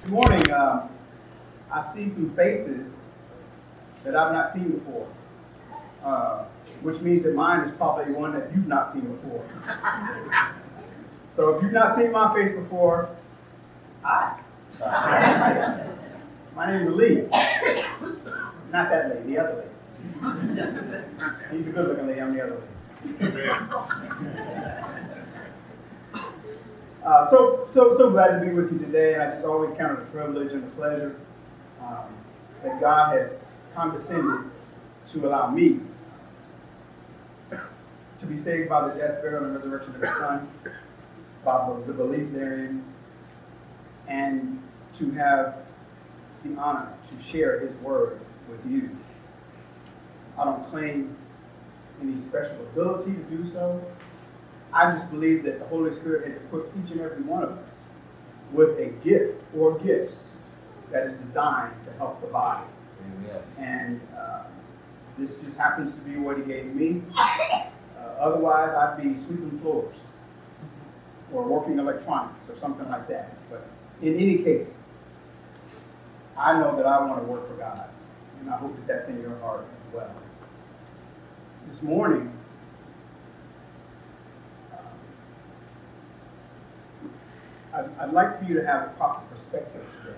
Good morning. I see some faces that I've not seen before, which means that mine is probably one that you've not seen before. So if you've not seen my face before, hi. My name is Lee. Not that lady, the other lady. He's a good-looking lady, I'm the other lady. So glad to be with you today, and I just always count it a privilege and a pleasure that God has condescended to allow me to be saved by the death, burial, and resurrection of His Son, by the belief therein, and to have the honor to share His word with you. I don't claim any special ability to do so. I just believe that the Holy Spirit has equipped each and every one of us with a gift or gifts that is designed to help the body. Amen. And this just happens to be what He gave me. Otherwise, I'd be sweeping floors or working electronics or something like that. But in any case, I know that I want to work for God, and I hope that that's in your heart as well. This morning, I'd like for you to have a proper perspective today,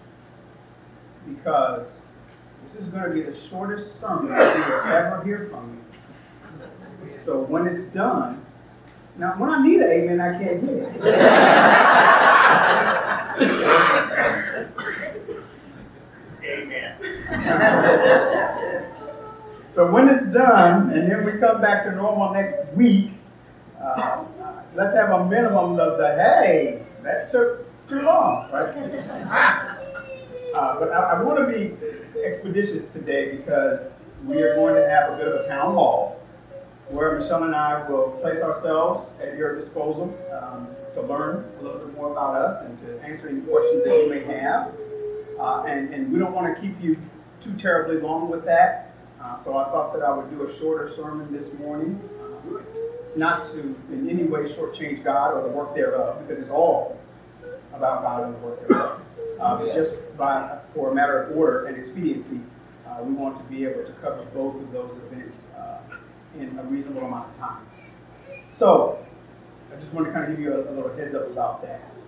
because this is going to be the shortest sermon that you will ever hear from me. So when it's done, now when I need an amen, I can't get it. Amen. So when it's done, and then we come back to normal next week, let's have a minimum of the, hey, that took too long, right? But I want to be expeditious today, because we are going to have a bit of a town hall where Michelle and I will place ourselves at your disposal to learn a little bit more about us and to answer any questions that you may have. And we don't want to keep you too terribly long with that. So I thought that I would do a shorter sermon this morning, not to in any way shortchange God or the work thereof, because it's all about God and the work thereof. But just for a matter of order and expediency, we want to be able to cover both of those events in a reasonable amount of time. So I just want to kind of give you a little heads up about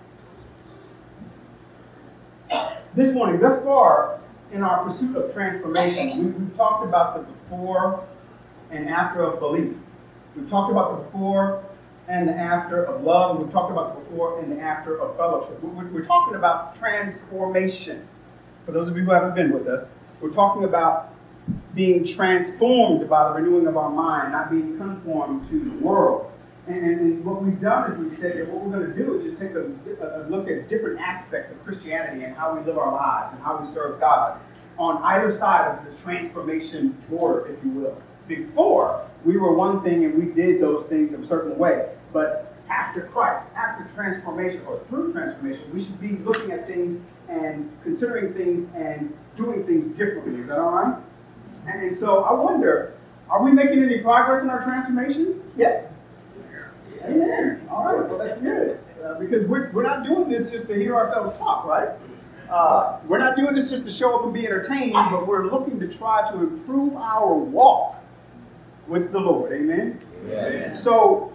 that. This morning, thus far, in our pursuit of transformation, we've talked about the before and after of belief. We've talked about the before and the after of love, and we've talked about the before and the after of fellowship. We're talking about transformation. For those of you who haven't been with us, we're talking about being transformed by the renewing of our mind, not being conformed to the world. And what we've done is we've said that what we're going to do is just take a look at different aspects of Christianity and how we live our lives and how we serve God on either side of the transformation border, if you will. Before, we were one thing and we did those things in a certain way. But after Christ, after transformation or through transformation, we should be looking at things and considering things and doing things differently. Is that all right? And so I wonder, are we making any progress in our transformation yet? Amen. All right. Well, that's good. Because we're not doing this just to hear ourselves talk, right? We're not doing this just to show up and be entertained, but we're looking to try to improve our walk with the Lord. Amen? Amen. So,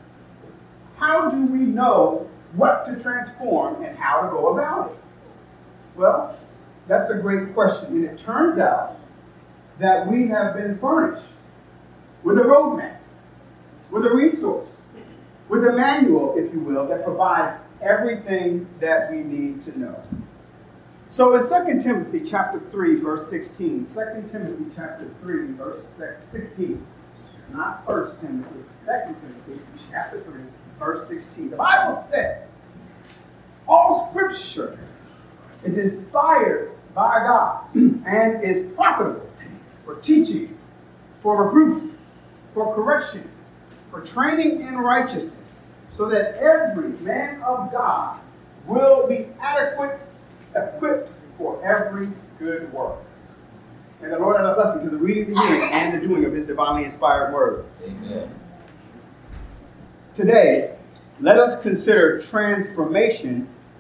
how do we know what to transform and how to go about it? Well, that's a great question. And it turns out that we have been furnished with a roadmap, with a resource, with a manual, if you will, that provides everything that we need to know. So in 2 Timothy chapter 3, verse 16, 2 Timothy chapter 3, verse 16, not 1 Timothy, 2 Timothy chapter 3, verse 16, the Bible says, all Scripture is inspired by God and is profitable for teaching, for reproof, for correction, for training in righteousness, so that every man of God will be adequate, equipped for every good work. And the Lord add a blessing to the reading, the hearing, and the doing of His divinely inspired word. Amen. Today, let us consider transformation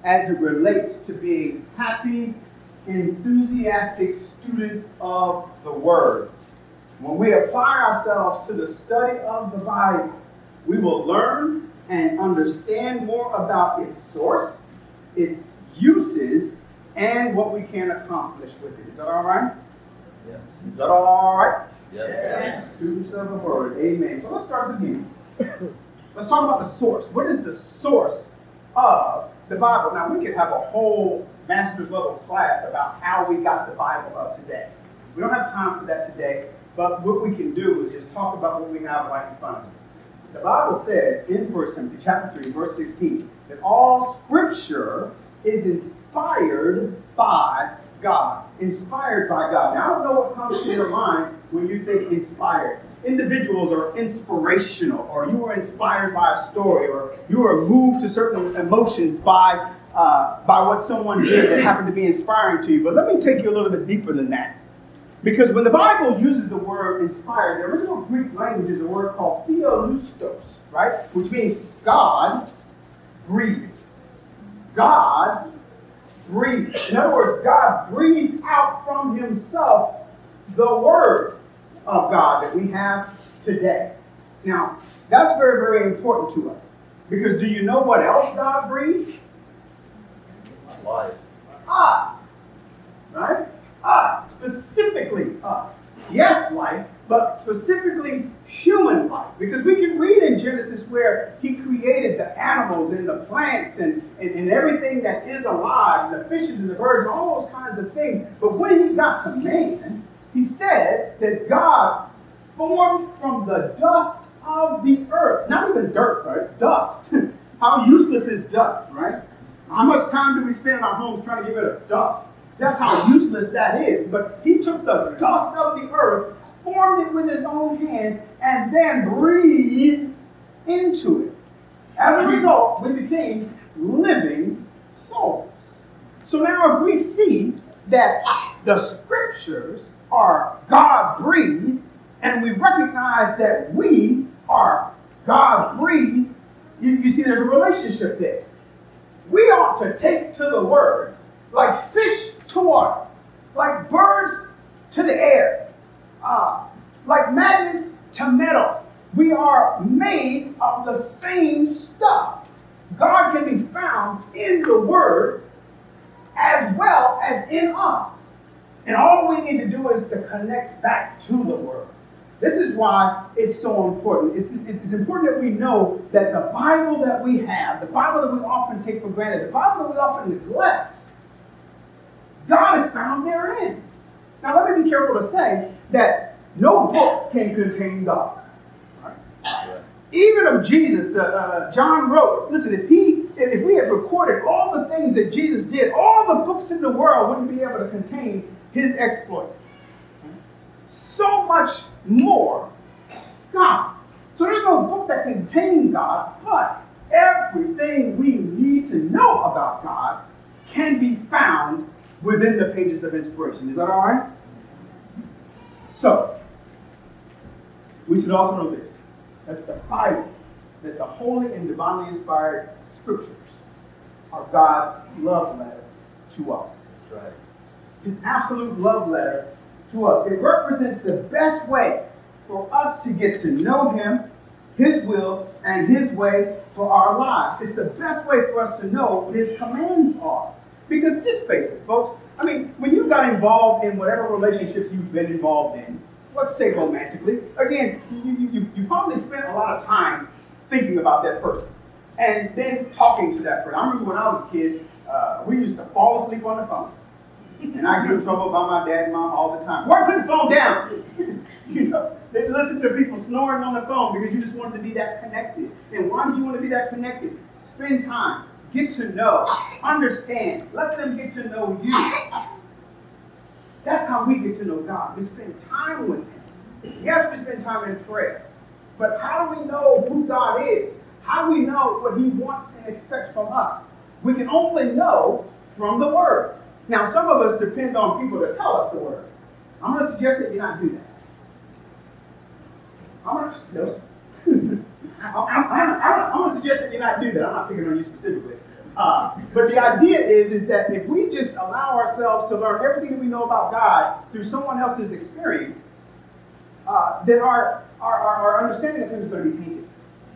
as it relates to being happy, enthusiastic students of the Word. When we apply ourselves to the study of the Bible, we will learn and understand more about its source, its uses, and what we can accomplish with it. Is that all right? Yes. Is that all right? Yes. Students of the Word. Amen. So let's start at the beginning. Let's talk about the source. What is the source of the Bible? Now, we could have a whole master's level class about how we got the Bible up today. We don't have time for that today, but what we can do is just talk about what we have right in front of us. The Bible says in 1 Timothy chapter 3, verse 16, that all Scripture is inspired by God. Inspired by God. Now, I don't know what comes to your mind when you think inspired. Individuals are inspirational, or you were inspired by a story, or you were moved to certain emotions by what someone did that happened to be inspiring to you. But let me take you a little bit deeper than that. Because when the Bible uses the word inspired, the original Greek language is a word called theolustos, right? Which means God breathed. God breathed. In other words, God breathed out from himself the word of God that we have today. Now, that's very, very important to us. Because do you know what else God breathed? Life. Us. Right? Us. Specifically us. Yes, life, but specifically human life. Because we can read in Genesis where he created the animals and the plants and everything that is alive, and the fishes and the birds and all those kinds of things. But when he got to man, he said that God formed from the dust of the earth. Not even dirt, right? Dust. How useless is dust, right? How much time do we spend in our homes trying to get rid of dust? That's how useless that is. But he took the dust of the earth, formed it with his own hands, and then breathed into it. As a result, we became living souls. So now if we see that the Scriptures are God-breathed, and we recognize that we are God-breathed, you see there's a relationship there. We ought to take to the Word like fish to water, like birds to the air, like magnets to metal. We are made of the same stuff. God can be found in the Word as well as in us. And all we need to do is to connect back to the Word. This is why it's so important. It's important that we know that the Bible that we have, the Bible that we often take for granted, the Bible that we often neglect, God is found therein. Now, let me be careful to say that no book can contain God. Right? Yeah. Even of Jesus, John wrote, listen, if we had recorded all the things that Jesus did, all the books in the world wouldn't be able to contain his exploits. So much more God. So there's no book that contains God, but everything we need to know about God can be found within the pages of inspiration. Is that all right? So, we should also know this, that the Bible, that the holy and divinely inspired Scriptures are God's love letter to us. That's right. His absolute love letter to us. It represents the best way for us to get to know him, his will, and his way for our lives. It's the best way for us to know what his commands are. Because just face it, folks, I mean, when you got involved in whatever relationships you've been involved in, let's say romantically, again, you probably spent a lot of time thinking about that person and then talking to that person. I remember when I was a kid, we used to fall asleep on the phone. And I get in trouble by my dad and mom all the time. Boy, put the phone down. You know, they listen to people snoring on the phone because you just wanted to be that connected. And why did you want to be that connected? Spend time, get to know, understand, let them get to know you. That's how we get to know God. We spend time with him. Yes, we spend time in prayer. But how do we know who God is? How do we know what he wants and expects from us? We can only know from the Word. Now, some of us depend on people to tell us the Word. I'm going to suggest that you not do that. I'm going to suggest that you not do that. I'm not picking on you specifically. But the idea is that if we just allow ourselves to learn everything that we know about God through someone else's experience, then our understanding of Him is going to be tainted.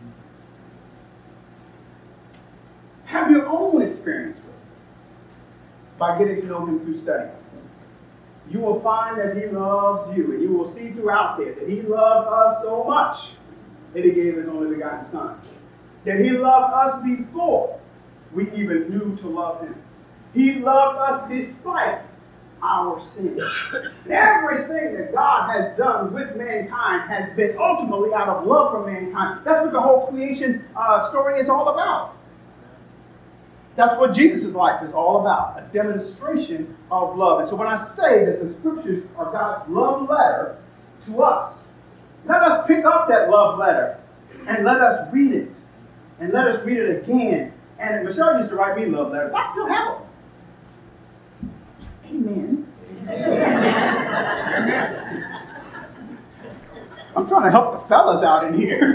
Have your own experience with Him by getting to know Him through study. You will find that He loves you, and you will see throughout there that He loved us so much that He gave His only begotten Son. That He loved us before we even knew to love Him. He loved us despite our sin. And everything that God has done with mankind has been ultimately out of love for mankind. That's what the whole creation story is all about. That's what Jesus' life is all about, a demonstration of love. And so when I say that the scriptures are God's love letter to us, let us pick up that love letter and let us read it. And let us read it again. And Michelle used to write me love letters. I still have them. Amen. I'm trying to help the fellas out in here.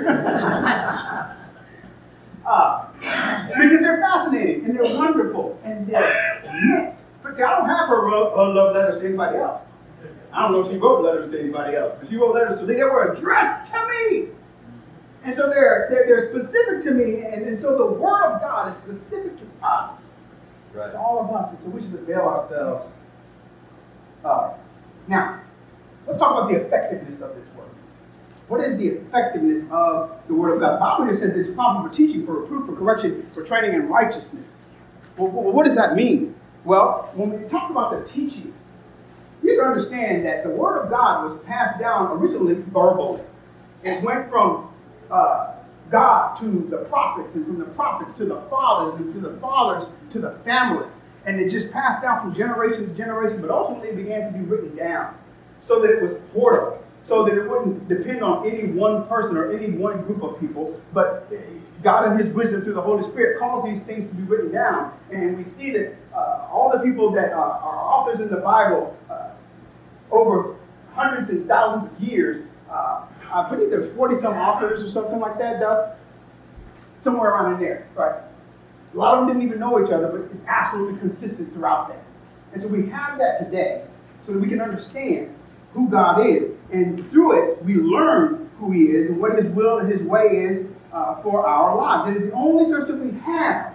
Because they're fascinating and they're wonderful and they're meant. See, I don't have her love letters to anybody else. I don't know if she wrote letters to anybody else, but she wrote letters to me. They were addressed to me. And so they're specific to me. And so the Word of God is specific to us, right, to all of us. And so we should avail ourselves of it. Now, let's talk about the effectiveness of this Word. What is the effectiveness of the Word of God? The Bible here says it's profitable for teaching, for reproof, for correction, for training in righteousness. Well, what does that mean? Well, when we talk about the teaching, you have to understand that the Word of God was passed down originally verbally. It went from God to the prophets, and from the prophets to the fathers, and from the fathers to the families. And it just passed down from generation to generation, but ultimately it began to be written down so that it was portable, so that it wouldn't depend on any one person or any one group of people, but God in His wisdom through the Holy Spirit caused these things to be written down. And we see that all the people that are authors in the Bible over hundreds and thousands of years, I believe there's 40-some authors or something like that, Doug? Somewhere around in there, right? A lot of them didn't even know each other, but it's absolutely consistent throughout that. And so we have that today so that we can understand who God is. And through it, we learn who He is and what His will and His way is for our lives. It is the only source that we have,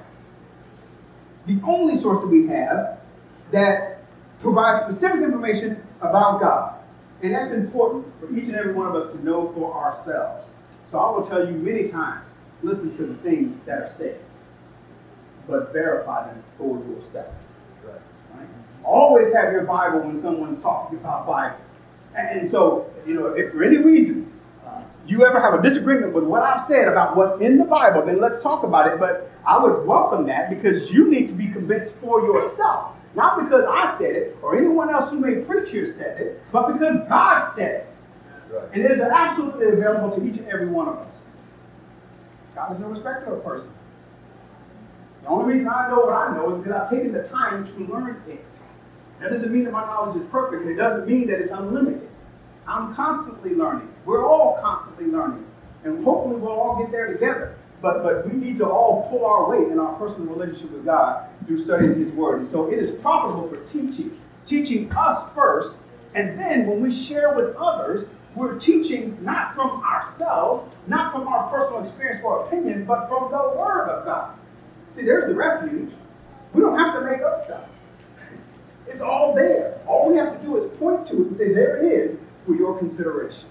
that provides specific information about God. And that's important for each and every one of us to know for ourselves. So I will tell you many times, listen to the things that are said, but verify them for yourself. Right? Always have your Bible when someone's talking about Bible. And so, if for any reason you ever have a disagreement with what I've said about what's in the Bible, then let's talk about it. But I would welcome that because you need to be convinced for yourself. Not because I said it or anyone else who may preach here says it, but because God said it. Right. And it is absolutely available to each and every one of us. God is no respecter of person. The only reason I know what I know is because I've taken the time to learn it. That doesn't mean that my knowledge is perfect, and it doesn't mean that it's unlimited. I'm constantly learning. We're all constantly learning. And hopefully we'll all get there together. But we need to all pull our weight in our personal relationship with God through studying His Word. And so it is profitable for teaching us first. And then when we share with others, we're teaching not from ourselves, not from our personal experience or opinion, but from the Word of God. See, there's the refuge. We don't have to make up stuff. It's all there. All we have to do is point to it and say, there it is for your consideration.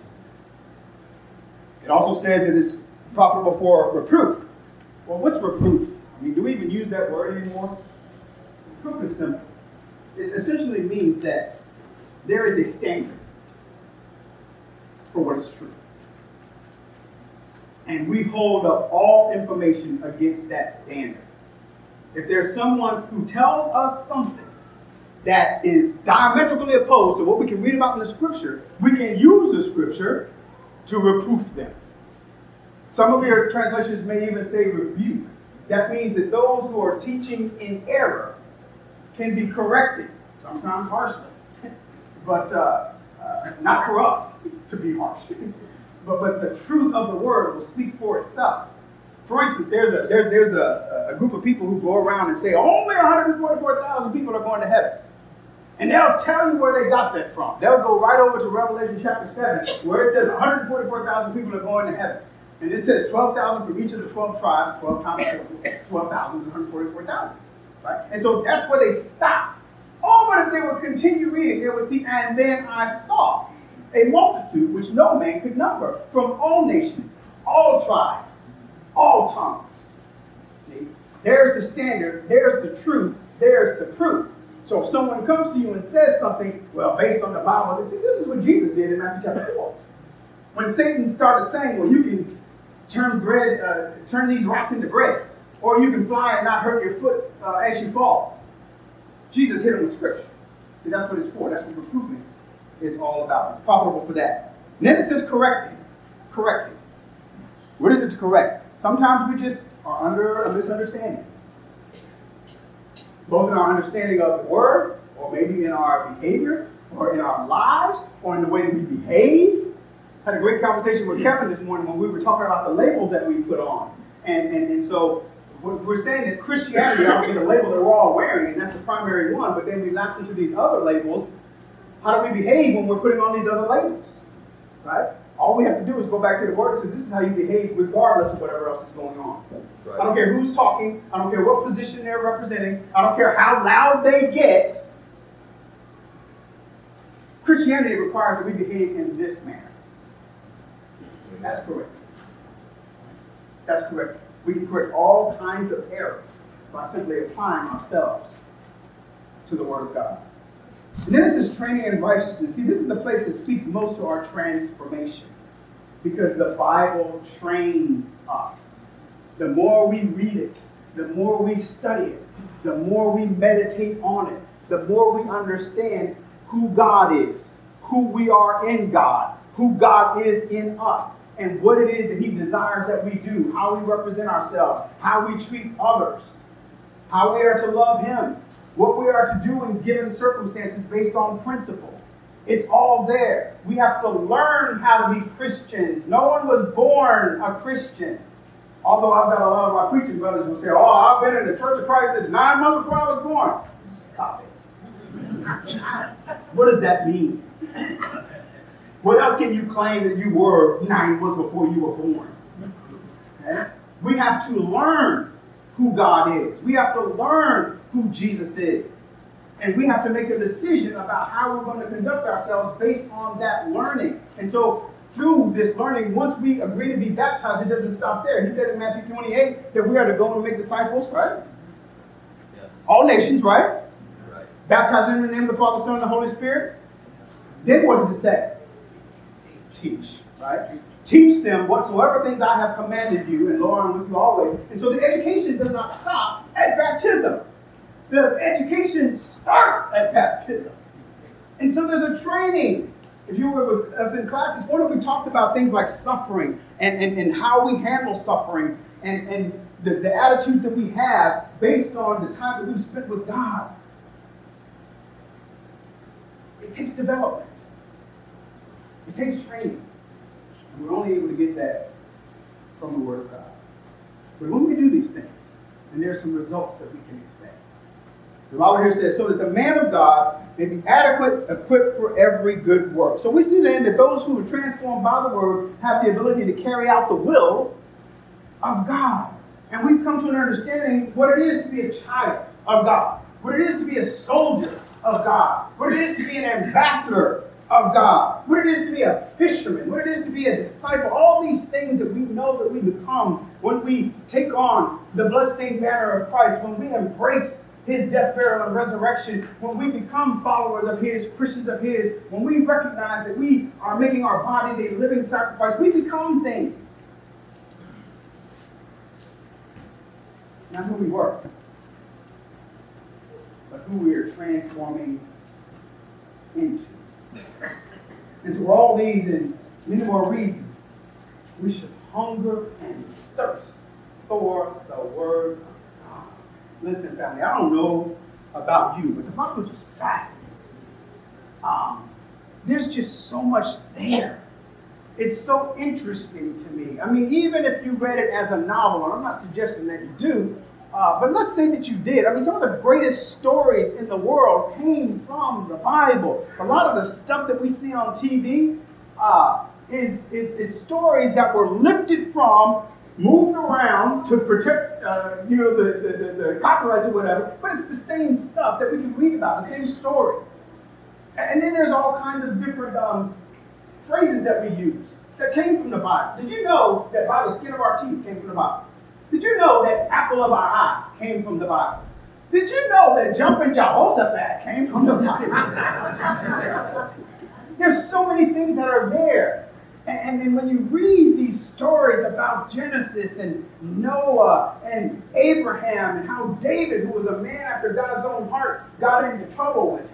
It also says it is profitable for reproof. Well, what's reproof? I mean, do we even use that word anymore? Reproof is simple. It essentially means that there is a standard for what is true. And we hold up all information against that standard. If there's someone who tells us something that is diametrically opposed to what we can read about in the Scripture, we can use the Scripture to reproof them. Some of your translations may even say rebuke. That means that those who are teaching in error can be corrected, sometimes harshly, but not for us to be harsh. But the truth of the Word will speak for itself. For instance, there's a group of people who go around and say only 144,000 people are going to heaven. And they'll tell you where they got that from. They'll go right over to Revelation chapter 7, where it says 144,000 people are going to heaven. And it says 12,000 from each of the 12 tribes. 12 times 12,000 is 144,000. Right? And so that's where they stop. Oh, but if they would continue reading, they would see, and then I saw a multitude which no man could number, from all nations, all tribes, all tongues. See, there's the standard, there's the truth, there's the proof. So if someone comes to you and says something, well, based on the Bible, they say, this is what Jesus did in Matthew chapter 4. When Satan started saying, well, you can turn these rocks into bread, or you can fly and not hurt your foot as you fall. Jesus hit him with scripture. See, that's what it's for. That's what reproof is all about. It's profitable for that. And then it says correcting. Correcting. What is it to correct? Sometimes we just are under a misunderstanding. Both in our understanding of the word, or maybe in our behavior, or in our lives, or in the way that we behave. I had a great conversation with Kevin this morning when we were talking about the labels that we put on. And so we're saying that Christianity is a label that we're all wearing, and that's the primary one, but then we lapse into these other labels. How do we behave when we're putting on these other labels? Right? All we have to do is go back to the word and say, this is how you behave regardless of whatever else is going on. Right. I don't care who's talking. I don't care what position they're representing. I don't care how loud they get. Christianity requires that we behave in this manner. That's correct. That's correct. We can correct all kinds of error by simply applying ourselves to the Word of God. And then it says training in righteousness. See, this is the place that speaks most to our transformation, because the Bible trains us. The more we read it, the more we study it, the more we meditate on it, the more we understand who God is, who we are in God, who God is in us, and what it is that He desires that we do, how we represent ourselves, how we treat others, how we are to love Him, what we are to do in given circumstances based on principles. It's all there. We have to learn how to be Christians. No one was born a Christian. Although I've got a lot of my preaching brothers who say, oh, I've been in the Church of Christ since 9 months before I was born. Stop it. What does that mean? What else can you claim that you were 9 months before you were born? Okay? We have to learn who God is. We have to learn who Jesus is. And we have to make a decision about how we're going to conduct ourselves based on that learning. And so through this learning, once we agree to be baptized, it doesn't stop there. He said in Matthew 28 that we are to go and make disciples, right? Yes. All nations, right? Right. Baptizing in the name of the Father, Son, and the Holy Spirit. Then what does it say? Teach, right? Teach them whatsoever things I have commanded you, and lo, I'm with you always. And so the education does not stop at baptism. The education starts at baptism. And so there's a training. If you were with us in class this morning, we talked about things like suffering and how we handle suffering and the attitudes that we have based on the time that we've spent with God. It takes development. It takes training. And we're only able to get that from the Word of God. But when we do these things, then there's some results that we can expect. The Bible here says, so that the man of God may be adequate, equipped for every good work. So we see then that those who are transformed by the Word have the ability to carry out the will of God. And we've come to an understanding what it is to be a child of God, what it is to be a soldier of God, what it is to be an ambassador of God, what it is to be a fisherman, what it is to be a disciple, all these things that we know that we become when we take on the bloodstained banner of Christ, when we embrace His death, burial, and resurrection, when we become followers of His, Christians of His, when we recognize that we are making our bodies a living sacrifice, we become things. Not who we were, but who we are transforming into. And so for all these and many more reasons, we should hunger and thirst for the Word of God. Listen, family, I don't know about you, but the Bible just fascinates me. There's just so much there it's so interesting to me. I mean, even if you read it as a novel, and I'm not suggesting that you do, but let's say that you did. I mean, some of the greatest stories in the world came from the Bible. A lot of the stuff that we see on TV is stories that were lifted from, moved around to protect, the copyrights or whatever. But it's the same stuff that we can read about, the same stories. And then there's all kinds of different phrases that we use that came from the Bible. Did you know that by the skin of our teeth came from the Bible? Did you know that apple of our eye came from the Bible? Did you know that jumping Jehoshaphat came from the Bible? There's so many things that are there. And then when you read these stories about Genesis and Noah and Abraham and how David, who was a man after God's own heart, got into trouble with him.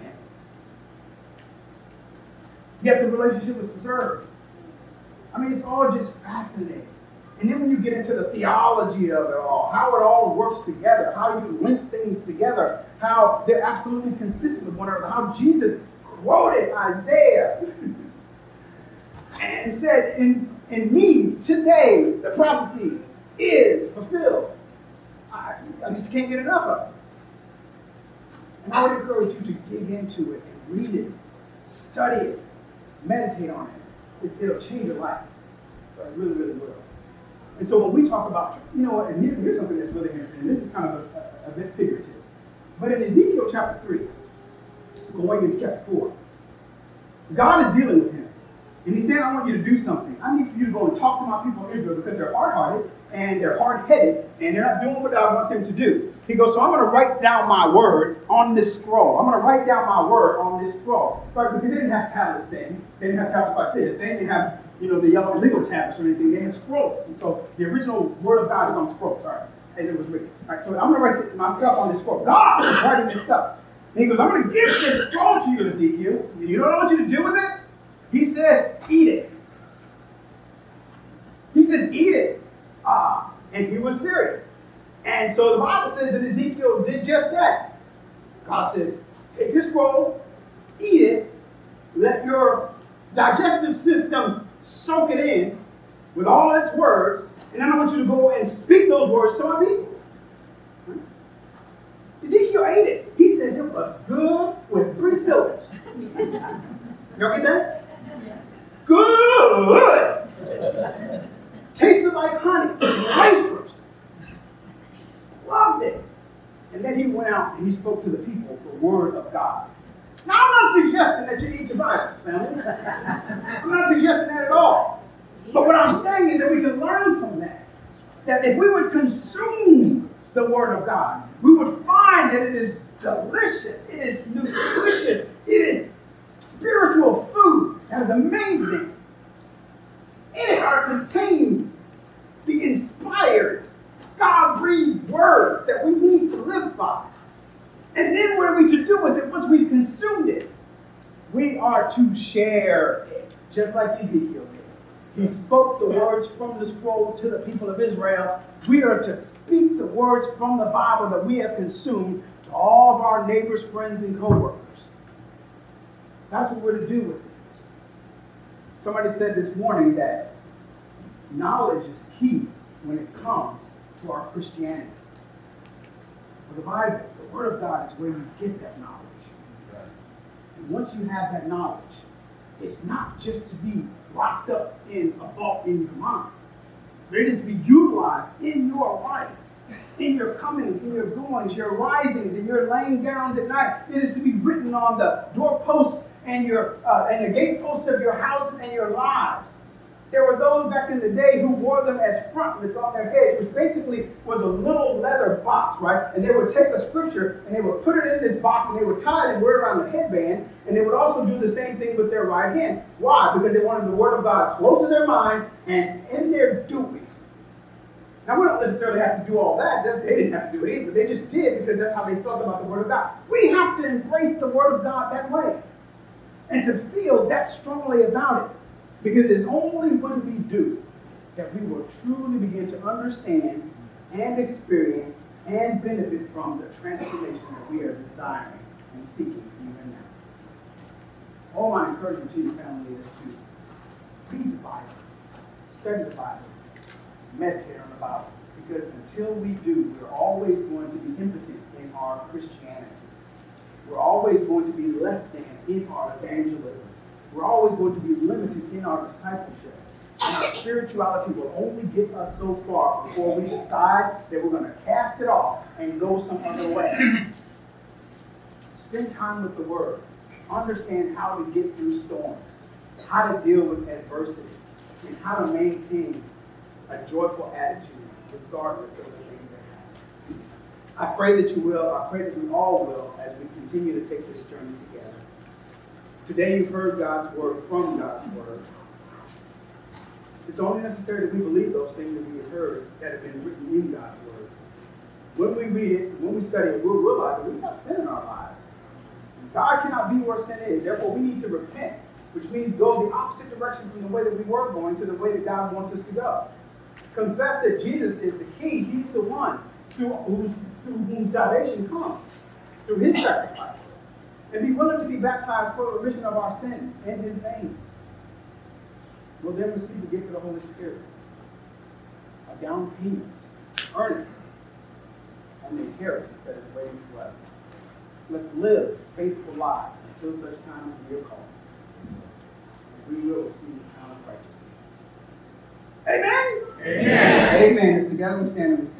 Yet the relationship was preserved. I mean, it's all just fascinating. And then when you get into the theology of it all, how it all works together, how you link things together, how they're absolutely consistent with one another, how Jesus quoted Isaiah and said, in me, today, the prophecy is fulfilled. I just can't get enough of it. And I would encourage you to dig into it and read it, study it, meditate on it. It'll change your life. It really, really will. And so when we talk about, and here's something that's really interesting. This is kind of a bit figurative. But in Ezekiel chapter 3, going into chapter 4, God is dealing with him. And he's saying, I want you to do something. I need for you to go and talk to my people in Israel because they're hard-hearted and they're hard-headed and they're not doing what I want them to do. He goes, so I'm going to write down my word on this scroll. I'm going to write down my word on this scroll. Right? Because they didn't have tablets then. They didn't have tablets like this. They didn't have, the yellow legal tablets or anything. They had scrolls. And so the original word of God is on scrolls, as it was written. Right? So I'm going to write myself on this scroll. God is writing this stuff. And he goes, I'm going to give this scroll to you, Ezekiel. You know what I want you to do with it? He says, eat it. He says, eat it. And he was serious. And so the Bible says that Ezekiel did just that. God says, take this scroll, eat it, let your digestive system soak it in with all its words, and then I want you to go and speak those words to my people. Ezekiel ate it. He said it was good with 3 syllables. Y'all get that? Good. Tasted like honey, wafers. Loved it. And then he went out and he spoke to the people the word of God. Now, I'm not suggesting that you eat your Bibles, family. I'm not suggesting that at all. But what I'm saying is that we can learn from that. That if we would consume the word of God, we would find that it is delicious, it is nutritious, it is spiritual food that is amazing. In it are contained the inspired, God-breathed words that we need to live by. And then what are we to do with it once we've consumed it? We are to share it, just like Ezekiel did. He spoke the words from the scroll to the people of Israel. We are to speak the words from the Bible that we have consumed to all of our neighbors, friends, and co-workers. That's what we're to do with it. Somebody said this morning that knowledge is key when it comes to our Christianity. Well, the Bible, the Word of God, is where you get that knowledge. Right. And once you have that knowledge, it's not just to be locked up in a vault in your mind. But it is to be utilized in your life, in your comings, in your goings, your risings, and your laying downs at night. It is to be written on the doorposts and the gateposts of your house and your lives. There were those back in the day who wore them as frontlets on their heads, which basically was a little leather box, right? And they would take a scripture and they would put it in this box and they would tie it and wear it around the headband. And they would also do the same thing with their right hand. Why? Because they wanted the word of God close to their mind and in their doing. Now, we don't necessarily have to do all that. They didn't have to do it either. They just did because that's how they felt about the word of God. We have to embrace the word of God that way and to feel that strongly about it. Because it's only when we do that we will truly begin to understand and experience and benefit from the transformation that we are desiring and seeking even now. All my encouragement to you, family, is to read the Bible, study the Bible, meditate on the Bible. Because until we do, we're always going to be impotent in our Christianity. We're always going to be less than in our evangelism. We're always going to be limited in our discipleship. And our spirituality will only get us so far before we decide that we're going to cast it off and go some other way. Spend time with the Word. Understand how to get through storms, how to deal with adversity, and how to maintain a joyful attitude regardless of the things that happen. I pray that you will. I pray that we all will as we continue to take this journey together. Today you've heard God's Word from God's Word. It's only necessary that we believe those things that we have heard that have been written in God's Word. When we read it, when we study it, we'll realize that we've got sin in our lives. God cannot be where sin is. Therefore, we need to repent, which means go the opposite direction from the way that we were going to the way that God wants us to go. Confess that Jesus is the key. He's the one through whom salvation comes, through his sacrifice. And be willing to be baptized for the remission of our sins in his name. We'll then receive the gift of the Holy Spirit, a down payment, earnest, on the inheritance that is waiting for us. Let's live faithful lives until such time as we are called. And we will receive the crown of righteousness. Amen? Amen. Amen. As together we stand and we